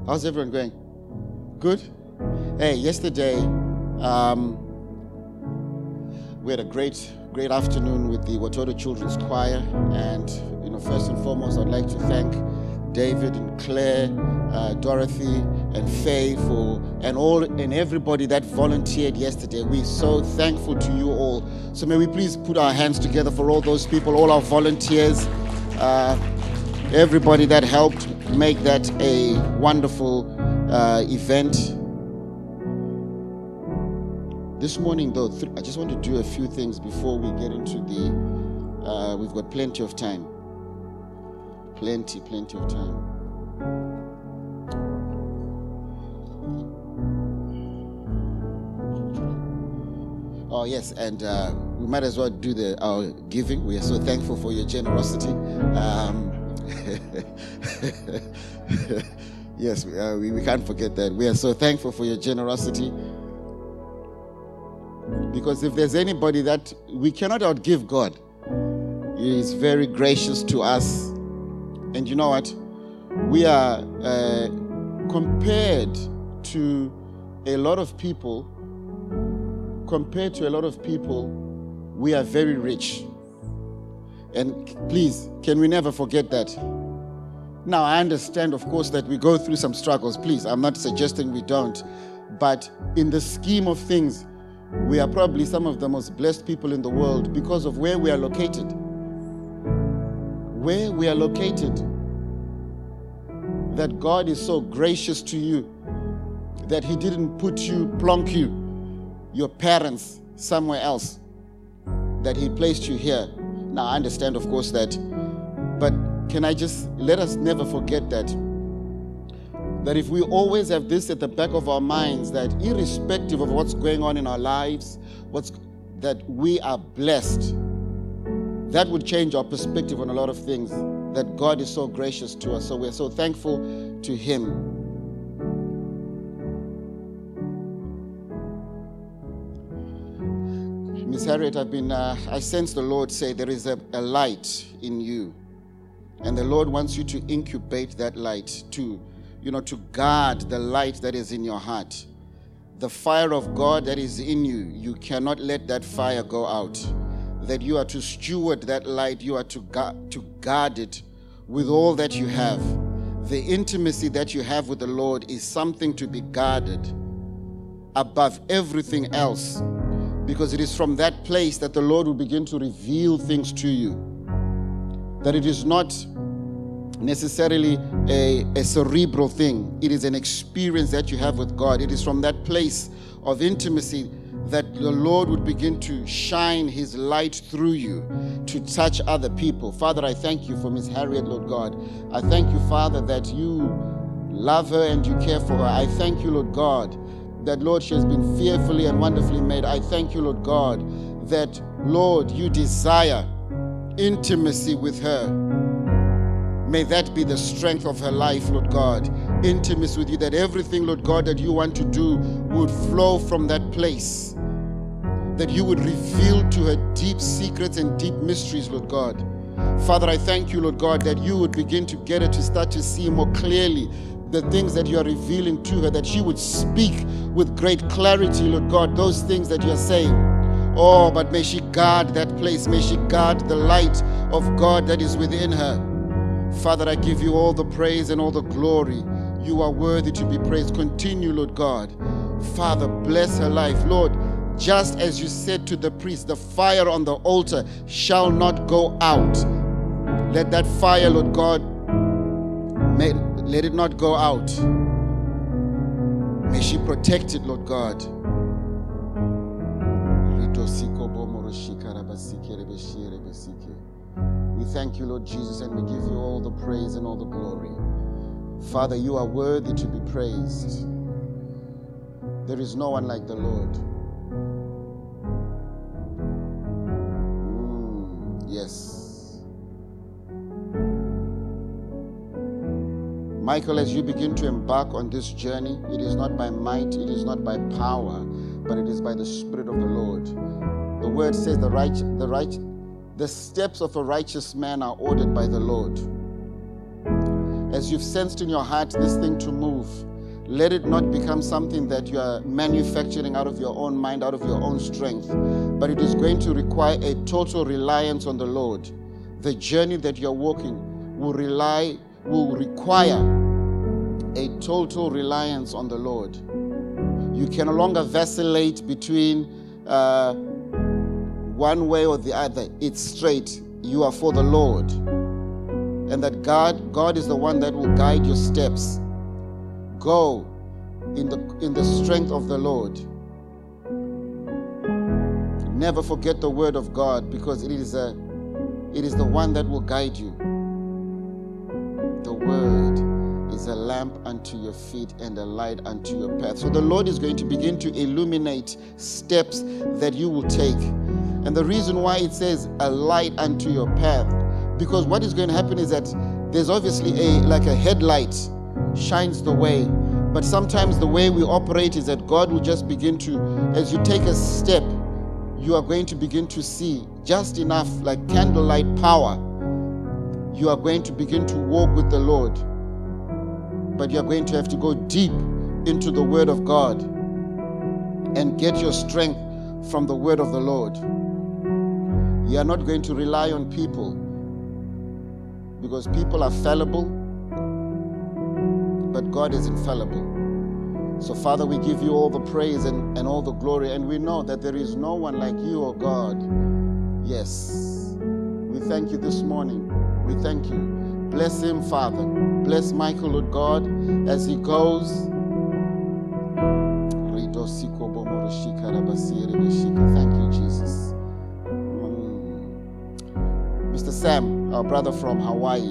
How's everyone going? Good? Hey, yesterday we had a great afternoon with the Watoto Children's Choir, and first and foremost, I'd like to thank David and Claire, Dorothy and Faye and everybody that volunteered yesterday. We're so thankful to you all. So may we please put our hands together for all those people, all our volunteers, everybody that helped make that a wonderful event. This morning, though, I just want to do a few things before we get into we've got plenty of time. Plenty of time. Oh, yes, and we might as well do our giving. We are so thankful for your generosity. Yes, we can't forget that. We are so thankful for your generosity. Because if there's anybody that we cannot outgive God, He is very gracious to us. And you know what? We are, compared to a lot of people, we are very rich. And please, can we never forget that? Now, I understand, of course, that we go through some struggles. Please, I'm not suggesting we don't. But in the scheme of things, we are probably some of the most blessed people in the world because of where we are located. Where we are located. That God is so gracious to you that He didn't plonk you, your parents, somewhere else. That He placed you here. Now, I understand, of course, that, but let us never forget that if we always have this at the back of our minds, that irrespective of what's going on in our lives, that we are blessed, that would change our perspective on a lot of things, that God is so gracious to us. So we're so thankful to Him. Miss Harriet, I sense the Lord say there is a light in you. And the Lord wants you to incubate that light to guard the light that is in your heart. The fire of God that is in you, you cannot let that fire go out. That you are to steward that light, you are to guard it with all that you have. The intimacy that you have with the Lord is something to be guarded above everything else, because it is from that place that the Lord will begin to reveal things to you. That it is not necessarily a cerebral thing. It is an experience that you have with God. It is from that place of intimacy that the Lord would begin to shine His light through you to touch other people. Father, I thank you for Miss Harriet, Lord God. I thank you, Father, that you love her and you care for her. I thank you, Lord God, that, Lord, she has been fearfully and wonderfully made. I thank you, Lord God, that, Lord, you desire intimacy with her. May that be the strength of her life, Lord God. Intimacy with you, that everything, Lord God, that you want to do would flow from that place. That you would reveal to her deep secrets and deep mysteries, Lord God. Father, I thank you, Lord God, that you would begin to get her to start to see more clearly the things that you are revealing to her, that she would speak with great clarity, Lord God, those things that you are saying. Oh, but may she guard that place. May she guard the light of God that is within her. Father, I give you all the praise and all the glory. You are worthy to be praised. Continue, Lord God. Father, bless her life. Lord, just as you said to the priest, the fire on the altar shall not go out. Let that fire, Lord God, let it not go out. May she protect it, Lord God. We thank you, Lord Jesus, and we give you all the praise and all the glory. Father, you are worthy to be praised. There is no one like the Lord. Yes. Michael, as you begin to embark on this journey, it is not by might, it is not by power, but it is by the Spirit of the Lord. The word says the steps of a righteous man are ordered by the Lord. as you've sensed in your heart this thing to move, let it not become something that you are manufacturing out of your own mind, out of your own strength, but it is going to require a total reliance on the Lord. The journey that you're walking will require a total reliance on the Lord. You can no longer vacillate between one way or the other. It's straight. You are for the Lord. And that God is the one that will guide your steps. Go in the strength of the Lord. Never forget the word of God, because it is the one that will guide you. The word is a lamp unto your feet and a light unto your path. So the Lord is going to begin to illuminate steps that you will take. And the reason why it says a light unto your path, because what is going to happen is that there's obviously like a headlight shines the way. But sometimes the way we operate is that God will just begin to, as you take a step, you are going to begin to see just enough, like candlelight power. You are going to begin to walk with the Lord. But you are going to have to go deep into the Word of God and get your strength from the Word of the Lord. You are not going to rely on people, because people are fallible, but God is infallible. So Father, we give you all the praise and all the glory, and we know that there is no one like you, oh God. Yes, we thank you this morning. We thank you. Bless him, Father. Bless Michael, Lord God, as he goes. Thank you, Jesus. Mr. Sam, our brother from Hawaii.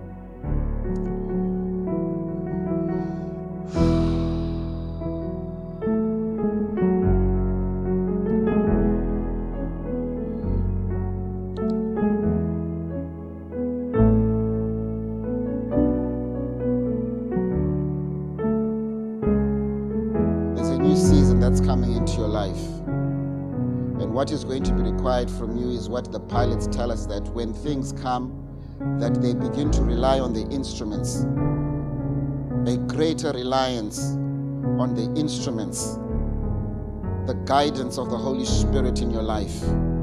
What is going to be required from you is what the pilots tell us, that when things come, that they begin to rely on the instruments. A greater reliance on the instruments, the guidance of the Holy Spirit in your life.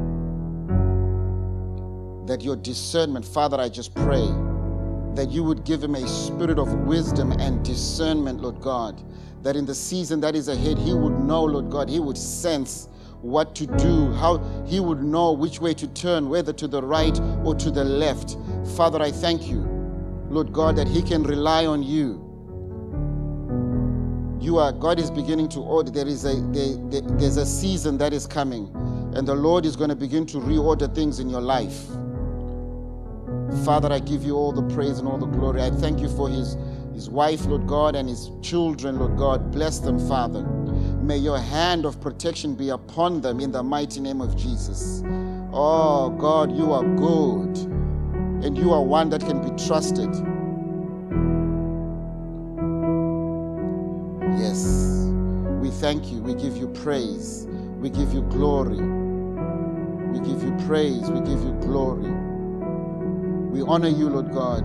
That your discernment, Father, I just pray that you would give him a spirit of wisdom and discernment, Lord God, that in the season that is ahead, he would know, Lord God, he would sense what to do, how he would know which way to turn, whether to the right or to the left. Father, I thank you, Lord God, that he can rely on you. God is beginning to order. There's a season that is coming, and the Lord is going to begin to reorder things in your life. Father, I give you all the praise and all the glory. I thank you for his wife, Lord God, and his children, Lord God. Bless them, Father. May your hand of protection be upon them in the mighty name of Jesus. Oh, God, you are good, and you are one that can be trusted. Yes, we thank you. We give you praise. We give you glory. We give you praise. We give you glory. We honor you, Lord God.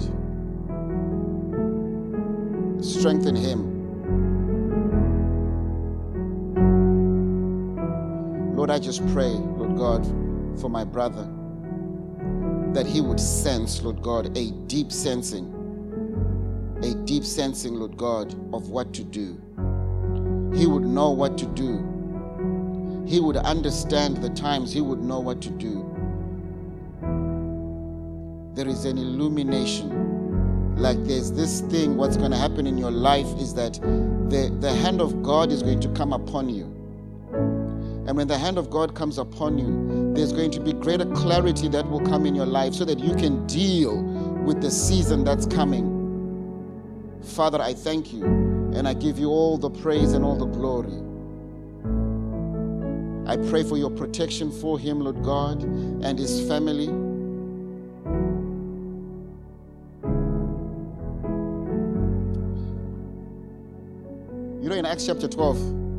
Strengthen him. Lord, I just pray, Lord God, for my brother, that he would sense, Lord God, a deep sensing, Lord God, of what to do. He would know what to do. He would understand the times. He would know what to do. There is an illumination. Like there's this thing, what's going to happen in your life is that the hand of God is going to come upon you. And when the hand of God comes upon you, there's going to be greater clarity that will come in your life so that you can deal with the season that's coming. Father, I thank you, and I give you all the praise and all the glory. I pray for your protection for him, Lord God, and his family. You know, in Acts chapter 12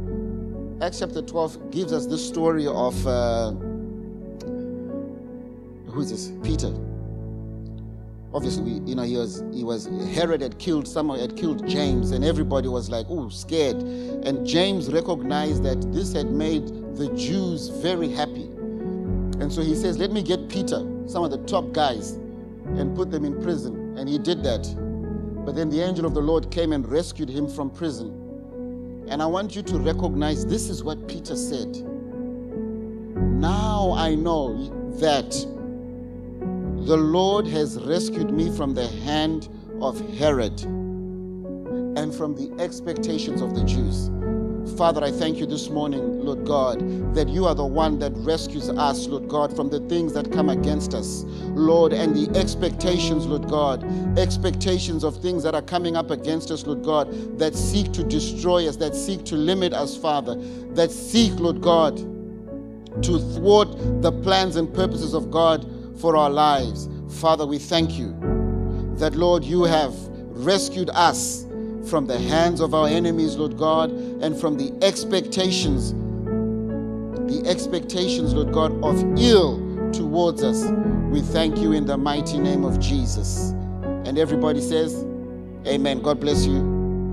gives us this story of, who is this? Peter. obviously, he was Herod had killed James, and everybody was like, oh, scared. And James recognized that this had made the Jews very happy. And so he says, let me get Peter, some of the top guys, and put them in prison. And he did that. But then the angel of the Lord came and rescued him from prison. And I want you to recognize this is what Peter said. Now I know that the Lord has rescued me from the hand of Herod and from the expectations of the Jews. Father, I thank you this morning, Lord God, that you are the one that rescues us, Lord God, from the things that come against us, Lord, and the expectations, Lord God, expectations of things that are coming up against us, Lord God, that seek to destroy us, that seek to limit us, Father, that seek, Lord God, to thwart the plans and purposes of God for our lives. Father, we thank you that, Lord, you have rescued us from the hands of our enemies, Lord God, and from the expectations, Lord God, of ill towards us. We thank you in the mighty name of Jesus. And everybody says, amen. God bless you.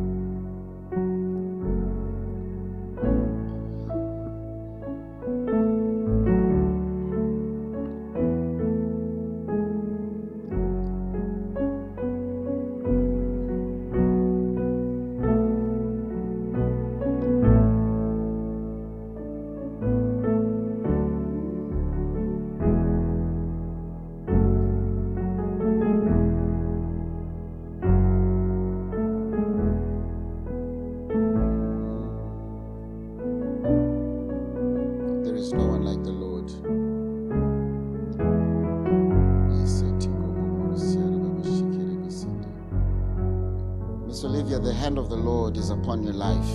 The hand of the Lord is upon your life.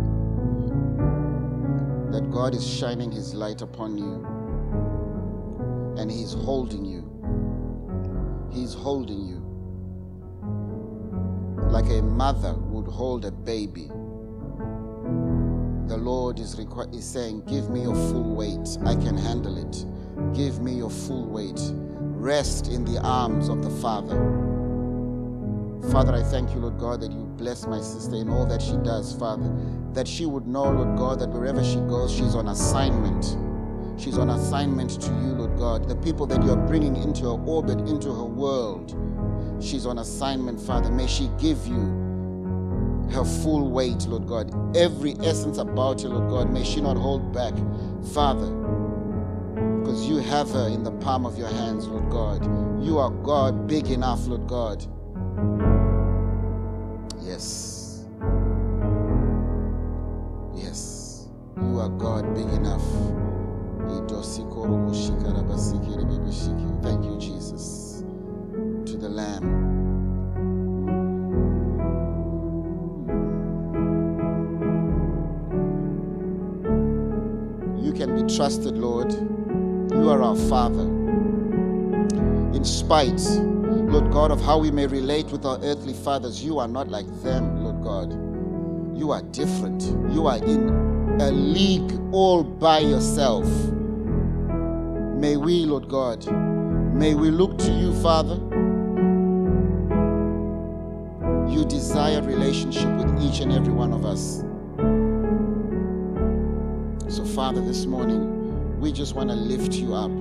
That God is shining his light upon you. And he's holding you. He's holding you. Like a mother would hold a baby. The Lord is saying, give me your full weight. I can handle it. Give me your full weight. Rest in the arms of the Father. Father, I thank you, Lord God, that you bless my sister in all that she does, Father. That she would know, Lord God, that wherever she goes, she's on assignment. She's on assignment to you, Lord God. The people that you're bringing into her orbit, into her world, she's on assignment, Father. May she give you her full weight, Lord God. Every essence about her, Lord God, may she not hold back, Father, because you have her in the palm of your hands, Lord God. You are God big enough, Lord God. Yes. Yes. You are God big enough. Thank you, Jesus. To the Lamb. You can be trusted, Lord. You are our Father. In spite, Lord God, of how we may relate with our earthly fathers, you are not like them, Lord God. You are different. You are in a league all by yourself. May we, Lord God, may we look to you, Father. You desire relationship with each and every one of us. So, Father, this morning, we just want to lift you up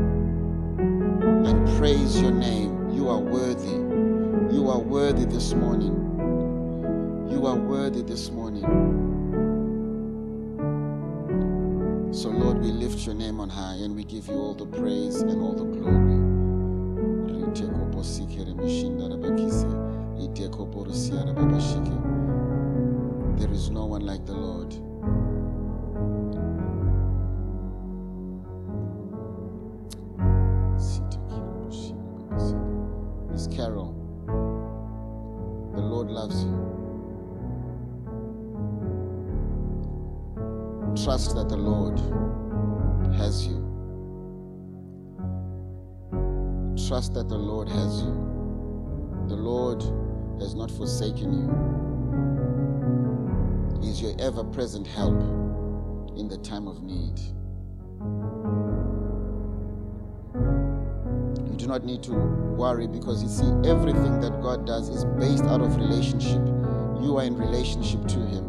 and praise your name. You are worthy. You are worthy this morning. You are worthy this morning. So, Lord, we lift your name on high and we give you all the praise and all the glory. There is no one like the Lord. Miss Carol, the Lord loves you. Trust that the Lord has you. Trust that the Lord has you. The Lord has not forsaken you. He is your ever-present help in the time of need. You do not need to worry, because you see, everything that God does is based out of relationship. You are in relationship to Him.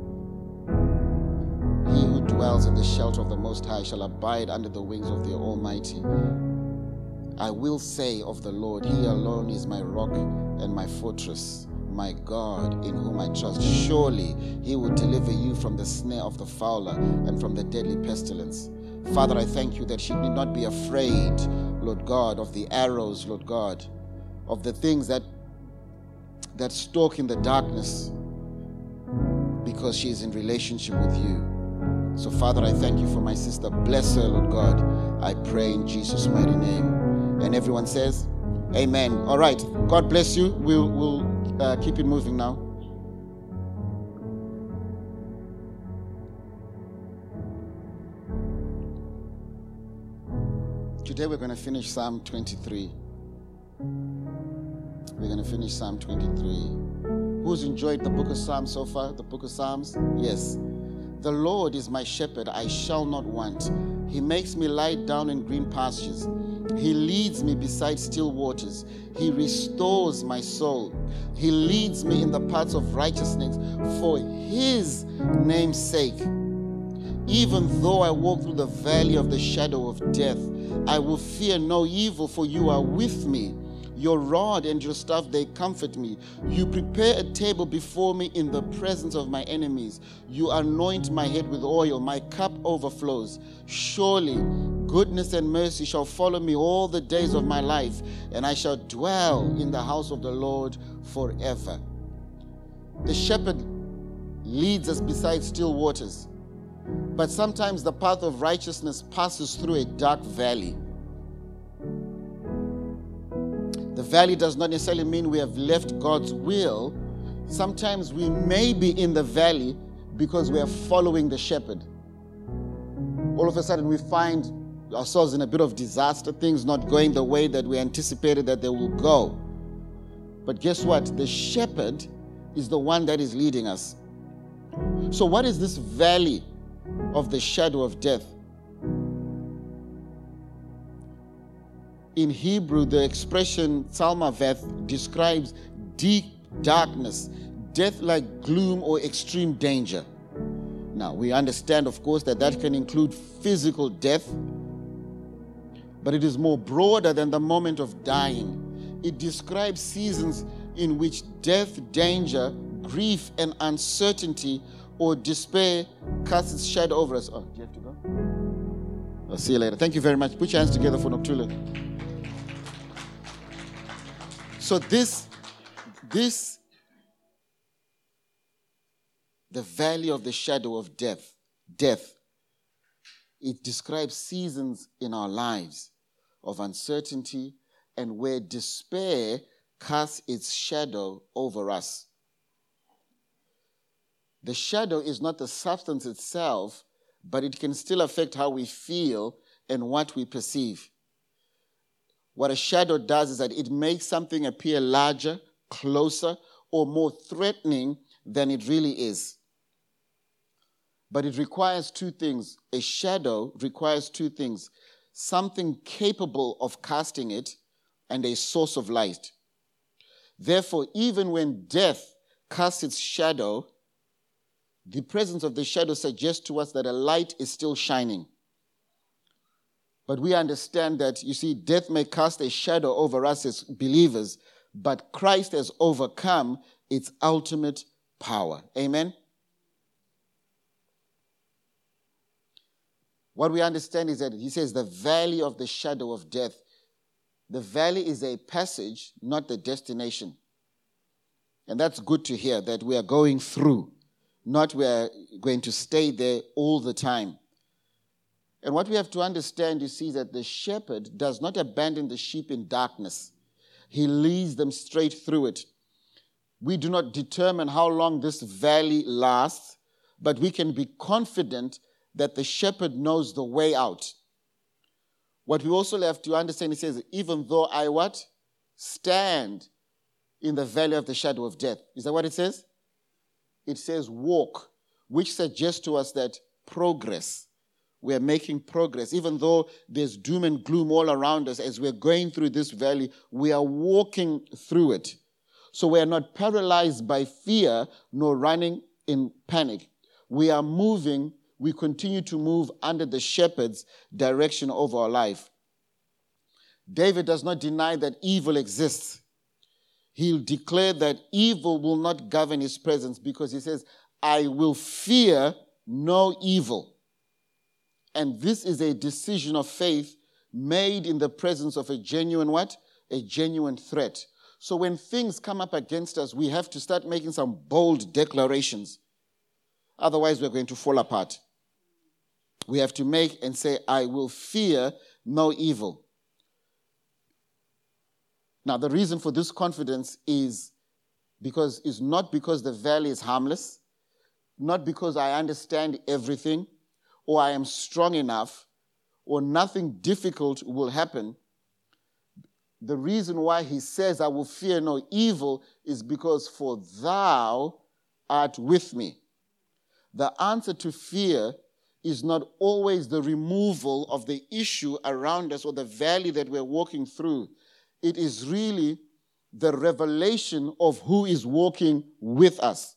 He who dwells in the shelter of the Most High shall abide under the wings of the Almighty. I will say of the Lord, He alone is my rock and my fortress, my God in whom I trust. Surely He will deliver you from the snare of the fowler and from the deadly pestilence. Father, I thank you that she need not be afraid, Lord God, of the arrows, Lord God, of the things that stalk in the darkness, because she is in relationship with you. So, Father, I thank you for my sister. Bless her, Lord God. I pray in Jesus' mighty name. And everyone says, amen. All right. God bless you. We'll keep it moving now. Today we're going to finish Psalm 23. We're going to finish Psalm 23. Who's enjoyed the book of Psalms so far? The book of Psalms? Yes. The Lord is my shepherd, I shall not want. He makes me lie down in green pastures. He leads me beside still waters. He restores my soul. He leads me in the paths of righteousness for His name's sake. Even though I walk through the valley of the shadow of death, I will fear no evil, for you are with me. Your rod and your staff, they comfort me. You prepare a table before me in the presence of my enemies. You anoint my head with oil. My cup overflows. Surely goodness and mercy shall follow me all the days of my life, and I shall dwell in the house of the Lord forever. The shepherd leads us beside still waters, but sometimes the path of righteousness passes through a dark valley. The valley does not necessarily mean we have left God's will. Sometimes we may be in the valley because we are following the shepherd. All of a sudden we find ourselves in a bit of disaster, things not going the way that we anticipated that they will go. But guess what? The shepherd is the one that is leading us. So what is this valley of the shadow of death? In Hebrew, the expression Tsalmaveth describes deep darkness, death like gloom or extreme danger. Now, we understand, of course, that can include physical death, but it is more broader than the moment of dying. It describes seasons in which death, danger, grief, and uncertainty or despair casts its shadow over us. Oh, do you have to go? I'll see you later. Thank you very much. Put your hands together for Noktula. So the valley of the shadow of death, it describes seasons in our lives of uncertainty and where despair casts its shadow over us. The shadow is not the substance itself, but it can still affect how we feel and what we perceive. What a shadow does is that it makes something appear larger, closer, or more threatening than it really is. But it requires two things. A shadow requires two things: something capable of casting it and a source of light. Therefore, even when death casts its shadow, the presence of the shadow suggests to us that a light is still shining. But we understand that, you see, death may cast a shadow over us as believers, but Christ has overcome its ultimate power. Amen? What we understand is that he says the valley of the shadow of death. The valley is a passage, not the destination. And that's good to hear, that we are going through, not we are going to stay there all the time. And what we have to understand, you see, that the shepherd does not abandon the sheep in darkness. He leads them straight through it. We do not determine how long this valley lasts, but we can be confident that the shepherd knows the way out. What we also have to understand, he says, even though I what? Stand in the valley of the shadow of death. Is that what it says? It says walk, which suggests to us that progress. we are making progress. Even though there's doom and gloom all around us, as we're going through this valley, we are walking through it. So we are not paralyzed by fear nor running in panic. We are moving, we continue to move under the shepherd's direction over our life. David does not deny that evil exists. He'll declare that evil will not govern his presence, because he says, I will fear no evil. And this is a decision of faith made in the presence of a genuine what? A genuine threat. So when things come up against us, we have to start making some bold declarations. Otherwise, we're going to fall apart. We have to make and say, I will fear no evil. Now, the reason for this confidence is not because the valley is harmless, not because I understand everything, or I am strong enough, or nothing difficult will happen. The reason why he says, I will fear no evil, is because for thou art with me. The answer to fear is not always the removal of the issue around us or the valley that we're walking through. It is really the revelation of who is walking with us.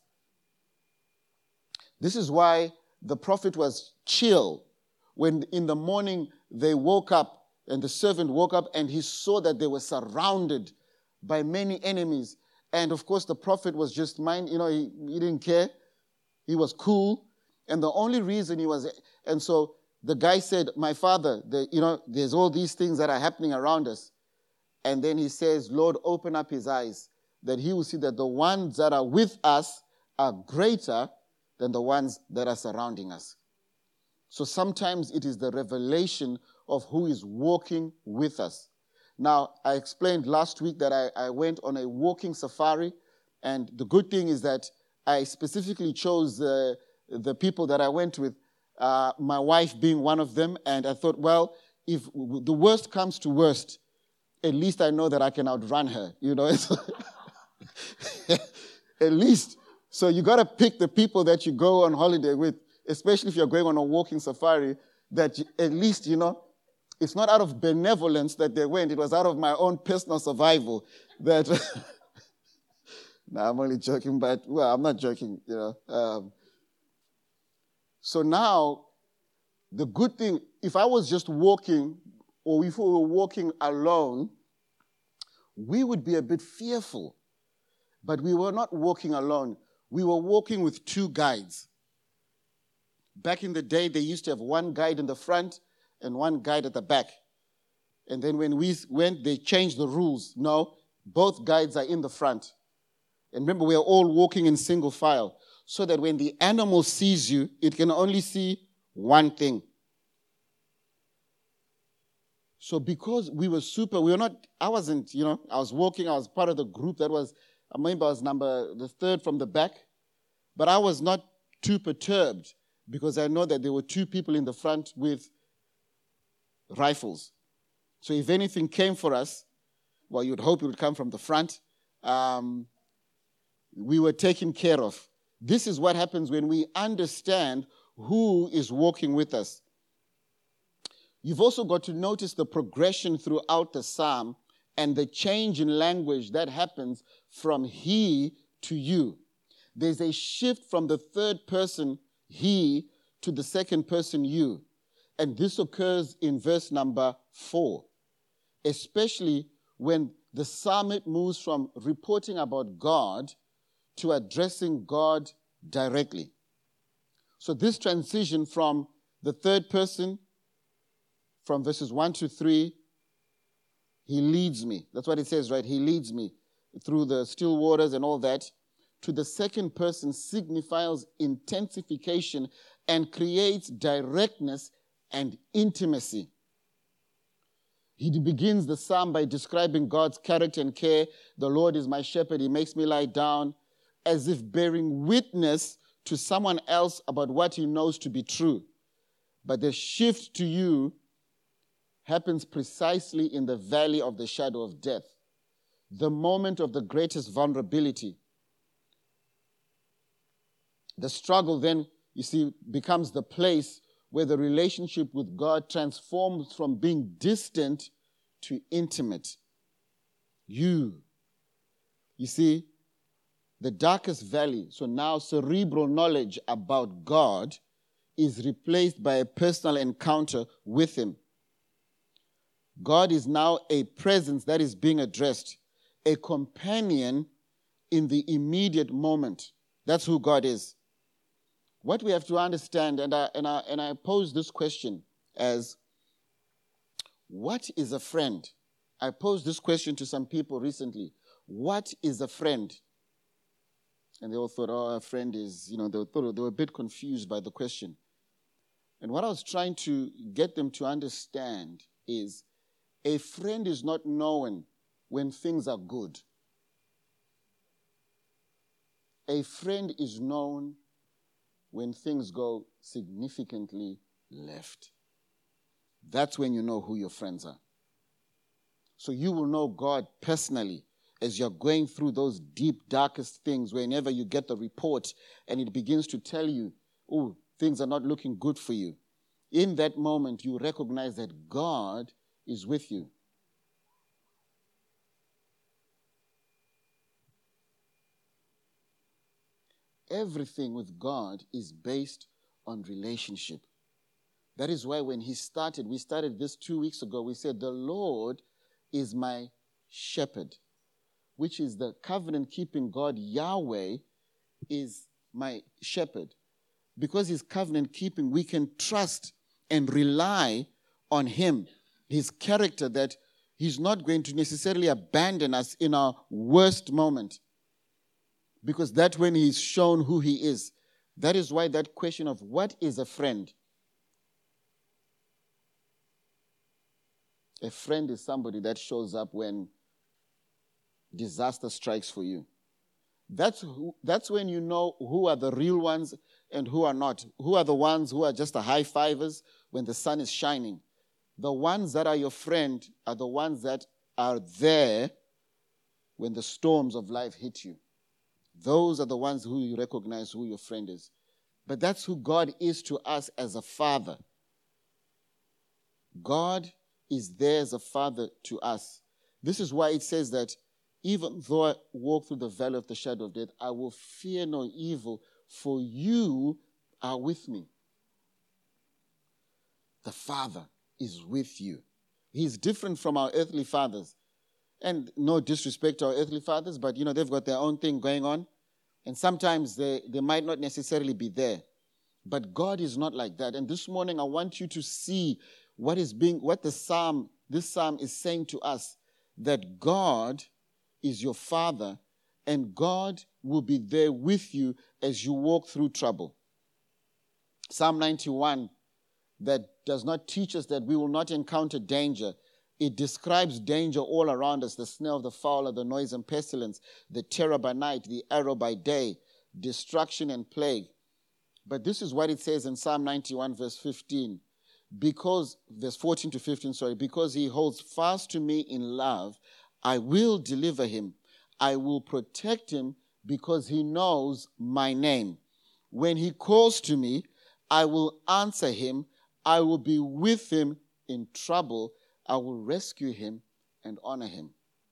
This is why the prophet was chill when in the morning they woke up and the servant woke up and he saw that they were surrounded by many enemies. And of course the prophet was just he didn't care. He was cool. And the only reason and so the guy said, my father, there's all these things that are happening around us. And then he says, Lord, open up his eyes, that he will see that the ones that are with us are greater than the ones that are surrounding us. So sometimes it is the revelation of who is walking with us. Now, I explained last week that I went on a walking safari, and the good thing is that I specifically chose the people that I went with, my wife being one of them, and I thought, well, if the worst comes to worst, at least I know that I can outrun her, At least. So you got to pick the people that you go on holiday with, especially if you're going on a walking safari, that at least, it's not out of benevolence that they went. It was out of my own personal survival that... No, I'm only joking, but, I'm not joking, So now, the good thing, if I was just walking, or if we were walking alone, we would be a bit fearful. But we were not walking alone. We were walking with two guides. Back in the day, they used to have one guide in the front and one guide at the back. And then when we went, they changed the rules. No, both guides are in the front. And remember, we are all walking in single file, so that when the animal sees you, it can only see one thing. So because I was walking, I was part of the group that was, I remember I was the third from the back, but I was not too perturbed because I know that there were two people in the front with rifles. So if anything came for us, well, you'd hope it would come from the front, we were taken care of. This is what happens when we understand who is walking with us. You've also got to notice the progression throughout the psalm and the change in language that happens from he to you. There's a shift from the third person, he, to the second person, you. And this occurs in verse number 4, especially when the psalmist moves from reporting about God to addressing God directly. So this transition from the third person, from verses 1 to 3, he leads me. That's what it says, right? He leads me through the still waters and all that. To the second person signifies intensification and creates directness and intimacy. He begins the psalm by describing God's character and care. The Lord is my shepherd. He makes me lie down, as if bearing witness to someone else about what he knows to be true. But the shift to you happens precisely in the valley of the shadow of death, the moment of the greatest vulnerability. The struggle then, you see, becomes the place where the relationship with God transforms from being distant to intimate. You see, the darkest valley, so now cerebral knowledge about God is replaced by a personal encounter with him. God is now a presence that is being addressed, a companion in the immediate moment. That's who God is. What we have to understand, and I pose this question as, what is a friend? I posed this question to some people recently. What is a friend? And they all thought, a friend is, they were a bit confused by the question. And what I was trying to get them to understand is, a friend is not known when things are good. A friend is known when things go significantly left. That's when you know who your friends are. So you will know God personally as you're going through those deep, darkest things, whenever you get the report and it begins to tell you, things are not looking good for you. In that moment, you recognize that God is with you. Everything with God is based on relationship. That is why when we started this 2 weeks ago, we said, the Lord is my shepherd, which is the covenant-keeping God. Yahweh is my shepherd. Because he's covenant-keeping, we can trust and rely on him, his character, that he's not going to necessarily abandon us in our worst moment. Because that's when he's shown who he is. That is why that question of what is a friend? A friend is somebody that shows up when disaster strikes for you. That's when you know who are the real ones and who are not. Who are the ones who are just the high-fivers when the sun is shining. The ones that are your friend are the ones that are there when the storms of life hit you. Those are the ones who you recognize who your friend is. But that's who God is to us as a father. God is there as a father to us. This is why it says that even though I walk through the valley of the shadow of death, I will fear no evil, for you are with me. The Father is with you. He's different from our earthly fathers. And no disrespect to our earthly fathers, but they've got their own thing going on. And sometimes they might not necessarily be there. But God is not like that. And this morning I want you to see what this psalm is saying to us, that God is your Father, and God will be there with you as you walk through trouble. Psalm 91, that does not teach us that we will not encounter danger. It describes danger all around us, the snare of the fowler, the noise and pestilence, the terror by night, the arrow by day, destruction and plague. But this is what it says in Psalm 91, verse 15. Verse 14 to 15, because he holds fast to me in love, I will deliver him. I will protect him because he knows my name. When he calls to me, I will answer him. I will be with him in trouble. I will rescue him and honor him.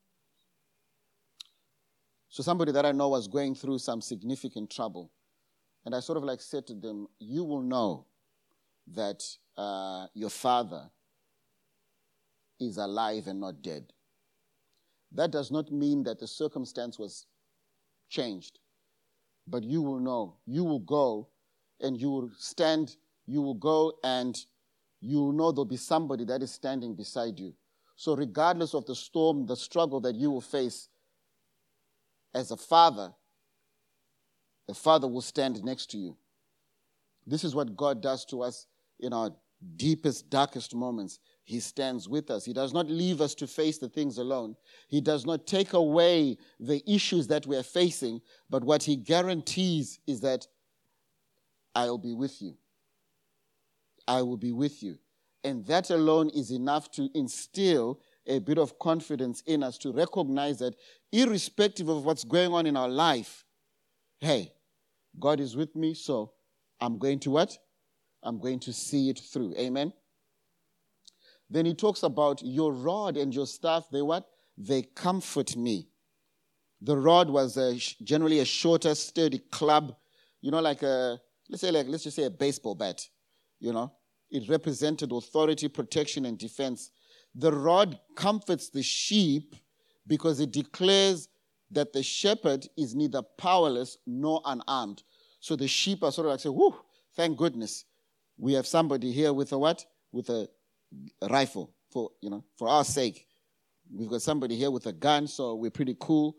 So somebody that I know was going through some significant trouble. And I sort of said to them, you will know that your father is alive and not dead. That does not mean that the circumstance was changed. But you will know. You will go and you will stand. You will go and you will know there'll be somebody that is standing beside you. So regardless of the storm, the struggle that you will face as a father, the Father will stand next to you. This is what God does to us in our deepest, darkest moments. He stands with us. He does not leave us to face the things alone. He does not take away the issues that we are facing, but what he guarantees is that I'll be with you. I will be with you. And that alone is enough to instill a bit of confidence in us to recognize that irrespective of what's going on in our life, hey, God is with me, so I'm going to what? I'm going to see it through. Amen. Then he talks about your rod and your staff. They what? They comfort me. The rod was generally a shorter, sturdy club, like let's just say a baseball bat, It represented authority, protection, and defense. The rod comforts the sheep because it declares that the shepherd is neither powerless nor unarmed. So the sheep are sort of like saying, whoo, thank goodness. We have somebody here with a what? With a rifle for our sake. We've got somebody here with a gun, so we're pretty cool.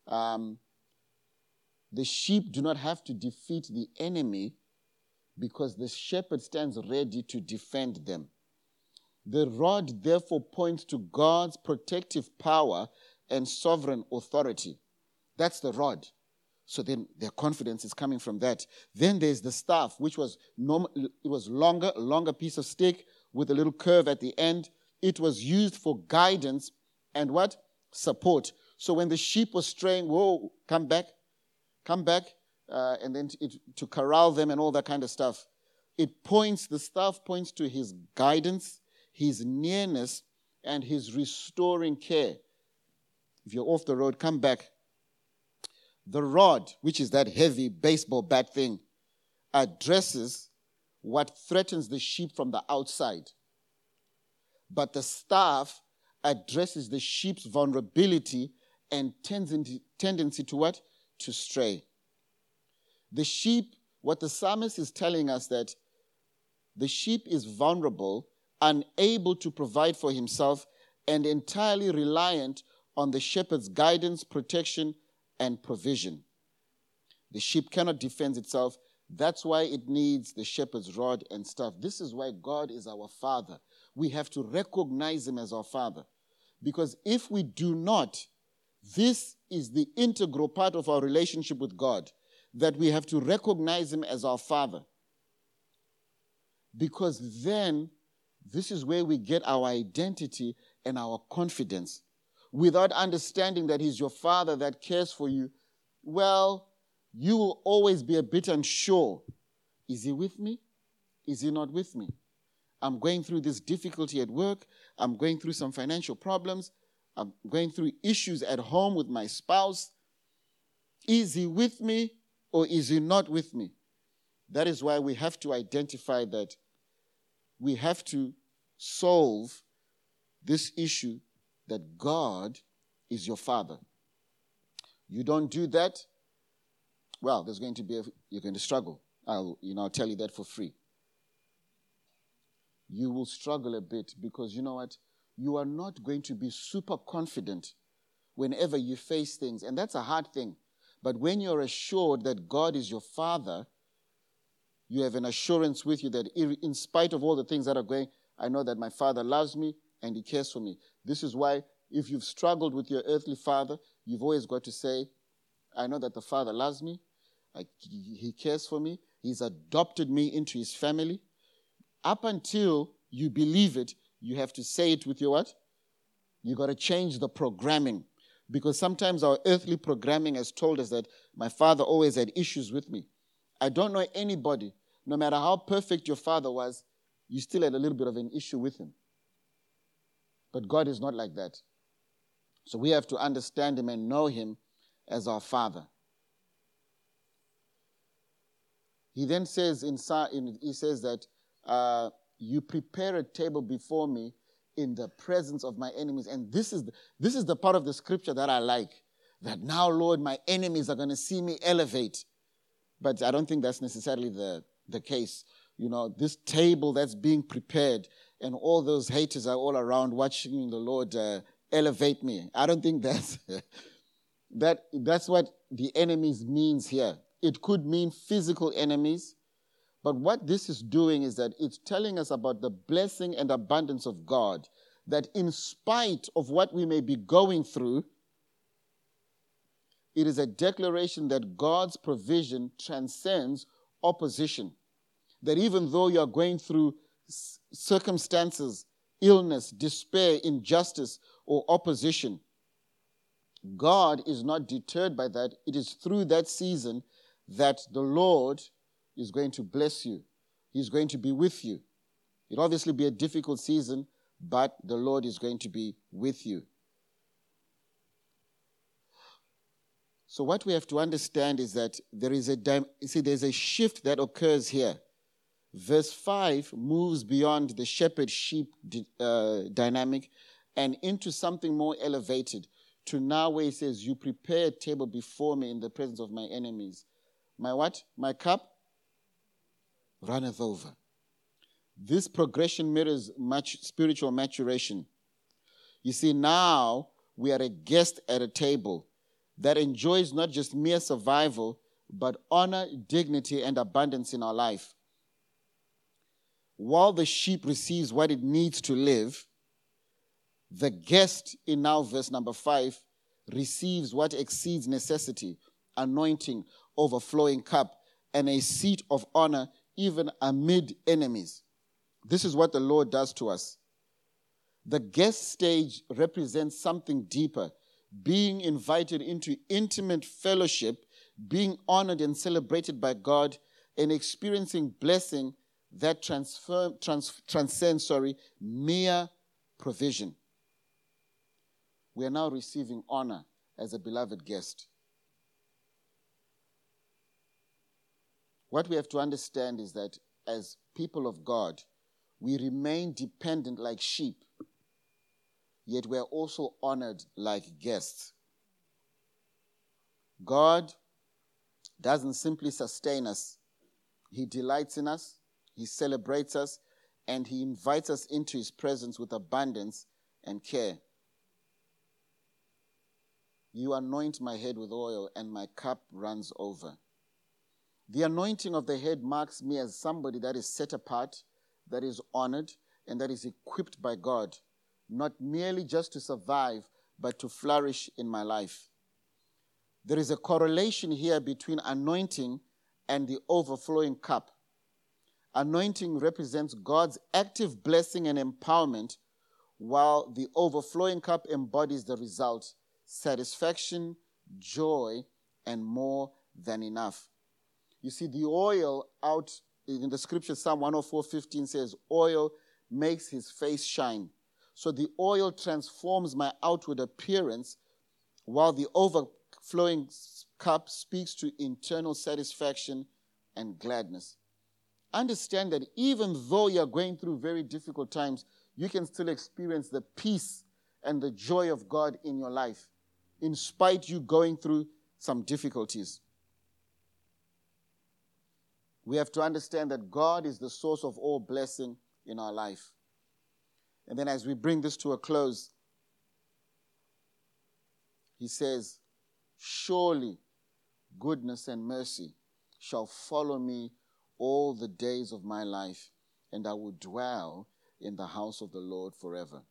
The sheep do not have to defeat the enemy because the shepherd stands ready to defend them. The rod therefore points to God's protective power and sovereign authority. That's the rod. So then their confidence is coming from that. Then there's the staff, which was it was a longer piece of stick with a little curve at the end. It was used for guidance and what? Support. So when the sheep was straying, whoa, come back, and then to corral them and all that kind of stuff. The staff points to his guidance, his nearness, and his restoring care. If you're off the road, come back. The rod, which is that heavy baseball bat thing, addresses what threatens the sheep from the outside. But the staff addresses the sheep's vulnerability and tendency to what? To stray. The sheep, what the psalmist is telling us that the sheep is vulnerable, unable to provide for himself, and entirely reliant on the shepherd's guidance, protection, and provision. The sheep cannot defend itself. That's why it needs the shepherd's rod and staff. This is why God is our Father. We have to recognize him as our Father. Because if we do not, this is the integral part of our relationship with God, that we have to recognize him as our Father. Because then, this is where we get our identity and our confidence. Without understanding that he's your Father that cares for you, well, you will always be a bit unsure. Is he with me? Is he not with me? I'm going through this difficulty at work. I'm going through some financial problems. I'm going through issues at home with my spouse. Is he with me or is he not with me? That is why we have to identify that we have to solve this issue that God is your Father. You don't do that, well, you're going to struggle. I'll tell you that for free. You will struggle a bit because you know what? You are not going to be super confident whenever you face things. And that's a hard thing. But when you're assured that God is your Father, you have an assurance with you that in spite of all the things that are going, I know that my Father loves me and he cares for me. This is why if you've struggled with your earthly father, you've always got to say, I know that the Father loves me. He cares for me. He's adopted me into his family. Up until you believe it, you have to say it with your what? You got to change the programming. Because sometimes our earthly programming has told us that my father always had issues with me. I don't know anybody, no matter how perfect your father was, you still had a little bit of an issue with him. But God is not like that. So we have to understand him and know him as our Father. He then says that you prepare a table before me in the presence of my enemies. And this is the part of the scripture that I like. That now, Lord, my enemies are going to see me elevate. But I don't think that's necessarily the case. This table that's being prepared and all those haters are all around watching the Lord elevate me. I don't think that's what the enemies means here. It could mean physical enemies, but what this is doing is that it's telling us about the blessing and abundance of God, that in spite of what we may be going through, it is a declaration that God's provision transcends opposition. That even though you are going through circumstances, illness, despair, injustice, or opposition, God is not deterred by that. It is through that season that the Lord is going to bless you He's going to be with you. It'll obviously be a difficult season, but the Lord is going to be with you. So what we have to understand is that there's a shift that occurs here. Verse 5 moves beyond the shepherd-sheep dynamic and into something more elevated, to now where he says, you prepare a table before me in the presence of my enemies. My what? My cup runneth over. This progression mirrors much spiritual maturation. You see, now we are a guest at a table that enjoys not just mere survival, but honor, dignity, and abundance in our life. While the sheep receives what it needs to live, the guest in now verse number 5 receives what exceeds necessity, anointing, overflowing cup, and a seat of honor even amid enemies. This is what the Lord does to us. The guest stage represents something deeper, being invited into intimate fellowship, being honored and celebrated by God, and experiencing blessing that transcends mere provision. We are now receiving honor as a beloved guest. What we have to understand is that as people of God, we remain dependent like sheep, yet we are also honored like guests. God doesn't simply sustain us. He delights in us, he celebrates us, and he invites us into his presence with abundance and care. You anoint my head with oil, and my cup runs over. The anointing of the head marks me as somebody that is set apart, that is honored, and that is equipped by God, not merely just to survive, but to flourish in my life. There is a correlation here between anointing and the overflowing cup. Anointing represents God's active blessing and empowerment, while the overflowing cup embodies the result: satisfaction, joy, and more than enough. You see, the oil out in the scripture, Psalm 104:15 says, oil makes his face shine. So the oil transforms my outward appearance, while the overflowing cup speaks to internal satisfaction and gladness. Understand that even though you're going through very difficult times, you can still experience the peace and the joy of God in your life, in spite you going through some difficulties. We have to understand that God is the source of all blessing in our life. And then as we bring this to a close, he says, surely goodness and mercy shall follow me all the days of my life, and I will dwell in the house of the Lord forever.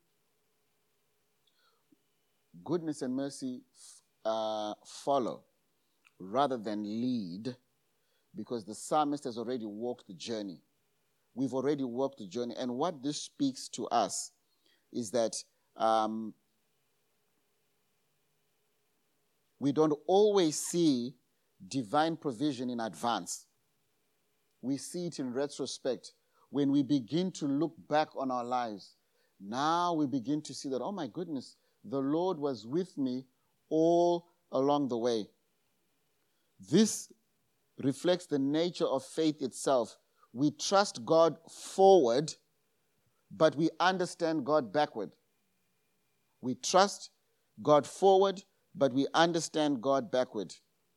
Goodness and mercy follow rather than lead, because the psalmist has already walked the journey. We've already walked the journey. And what this speaks to us is that we don't always see divine provision in advance. We see it in retrospect. When we begin to look back on our lives, now we begin to see that, oh my goodness, the Lord was with me all along the way. This reflects the nature of faith itself. We trust God forward, but we understand God backward. We trust God forward, but we understand God backward.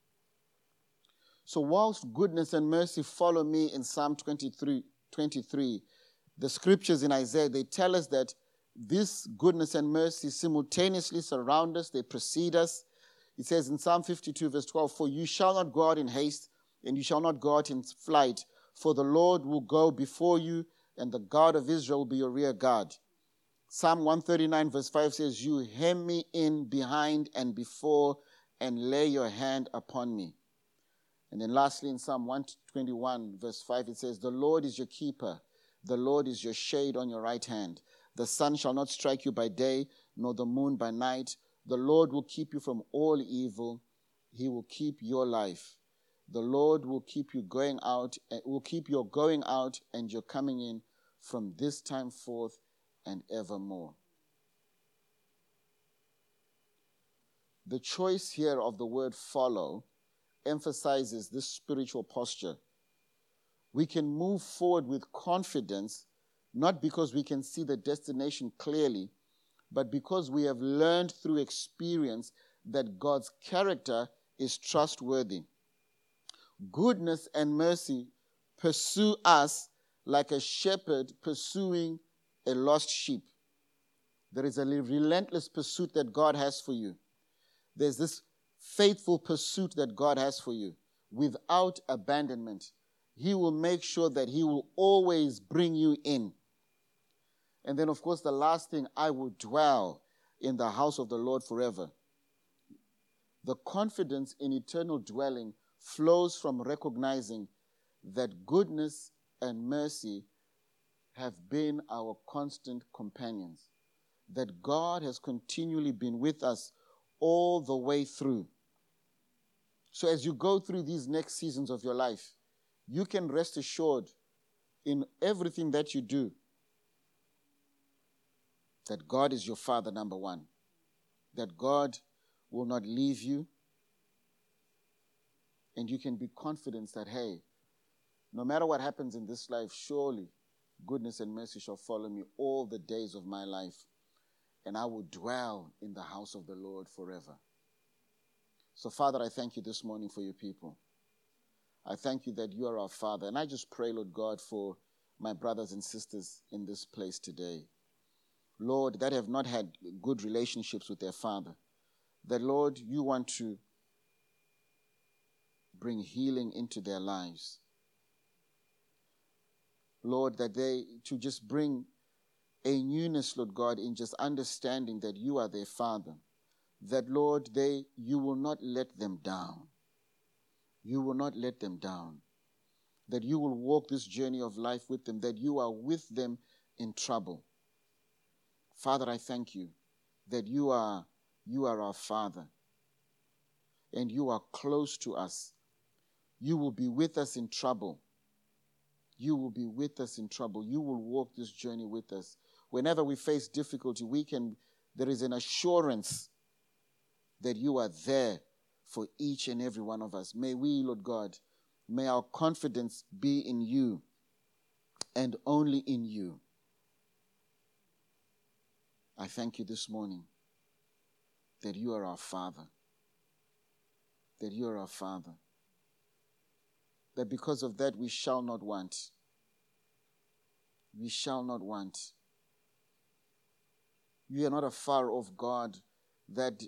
So whilst goodness and mercy follow me in Psalm 23, the scriptures in Isaiah, they tell us that this goodness and mercy simultaneously surround us, they precede us. It says in Psalm 52 verse 12, for you shall not go out in haste, and you shall not go out in flight, for the Lord will go before you, and the God of Israel will be your rear guard. Psalm 139 verse 5 says, you hem me in behind and before, and lay your hand upon me. And then lastly in Psalm 121 verse 5 it says, the Lord is your keeper, the Lord is your shade on your right hand. The sun shall not strike you by day, nor the moon by night. The Lord will keep you from all evil. He will keep your life. The Lord will keep you going out, will keep your going out and your coming in from this time forth and evermore. The choice here of the word follow emphasizes this spiritual posture. We can move forward with confidence, not because we can see the destination clearly, but because we have learned through experience that God's character is trustworthy. Goodness and mercy pursue us like a shepherd pursuing a lost sheep. There is a relentless pursuit that God has for you. There's this faithful pursuit that God has for you without abandonment. He will make sure that he will always bring you in. And then, of course, the last thing, I will dwell in the house of the Lord forever. The confidence in eternal dwelling flows from recognizing that goodness and mercy have been our constant companions, that God has continually been with us all the way through. So as you go through these next seasons of your life, you can rest assured in everything that you do that God is your Father, number one, that God will not leave you, and you can be confident that, hey, no matter what happens in this life, surely goodness and mercy shall follow me all the days of my life, and I will dwell in the house of the Lord forever. So, Father, I thank you this morning for your people. I thank you that you are our Father, and I just pray, Lord God, for my brothers and sisters in this place today, Lord, that have not had good relationships with their Father, that, Lord, you want to bring healing into their lives. Lord, that to just bring a newness, Lord God, in just understanding that you are their Father. That, Lord, you will not let them down. You will not let them down. That you will walk this journey of life with them, that you are with them in trouble. Father, I thank you that you are our Father, and you are close to us. You will be with us in trouble. You will be with us in trouble. You will walk this journey with us. Whenever we face difficulty, there is an assurance that you are there for each and every one of us. May we, Lord God, may our confidence be in you and only in you. I thank you this morning that you are our Father. That you are our Father. That because of that we shall not want. We shall not want. You are not a far off God that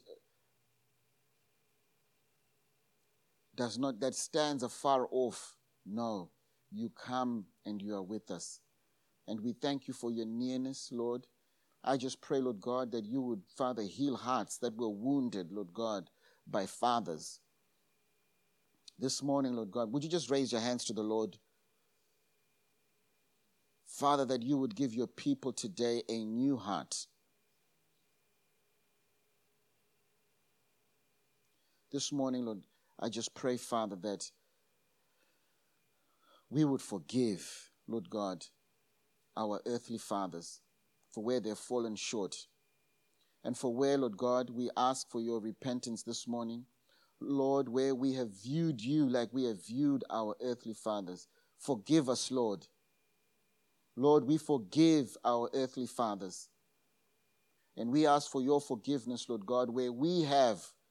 stands afar off. No, you come and you are with us. And we thank you for your nearness, Lord. I just pray, Lord God, that you would, Father, heal hearts that were wounded, Lord God, by fathers. This morning, Lord God, would you just raise your hands to the Lord? Father, that you would give your people today a new heart. This morning, Lord, I just pray, Father, that we would forgive, Lord God, our earthly fathers for where they've fallen short. And for where, Lord God, we ask for your repentance this morning. Lord, where we have viewed you like we have viewed our earthly fathers. Forgive us, Lord. Lord, we forgive our earthly fathers. And we ask for your forgiveness, Lord God, where we have